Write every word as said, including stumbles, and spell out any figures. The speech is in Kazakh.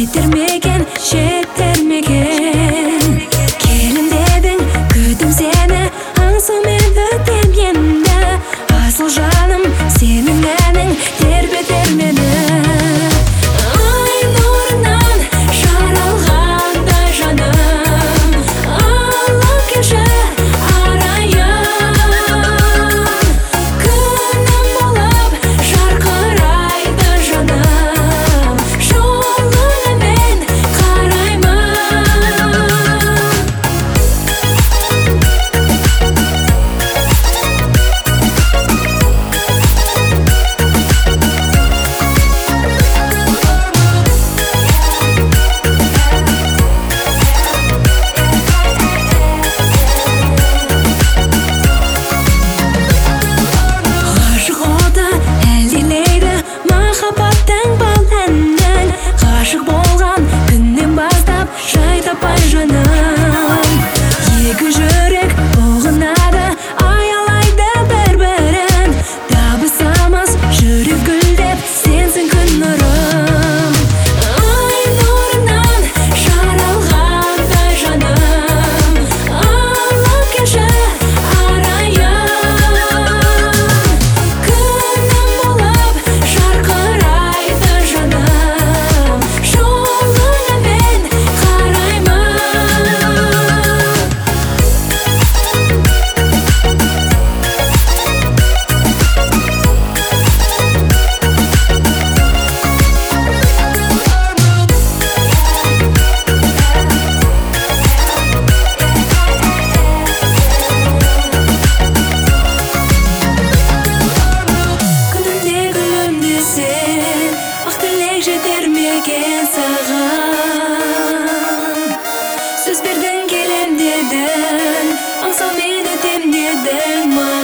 Yetirmegen, yetirmegen. Kelim dedin, kütüm seni, ansın men ötem yende. Asıl canım senin nenin, terbeter meni. Ay nurundan şaralğanda canım, alıp kelşe arayan. Күнім болып жарқырайды жаным, жолыңа мен қараймын. Ғашық оты әлдилейді махаббаттың баланнан. Ғашық болған күннен бастап жай таппай жаным. Екі жүрек ұғынады, аялайды бір-бірін. Табысамыз жүрек гүлдеп, сенсің күн нұрым. Ай нұрынан жаралғандай жаным, алып келші арайын. Күнім болып жарқырайды жаным, жолыңа мен қараймын. Күнімде гүлімде сен, ақ тілек жетермеген саған. Сөз бердің келем дедің, аңсау мен өтем дедің.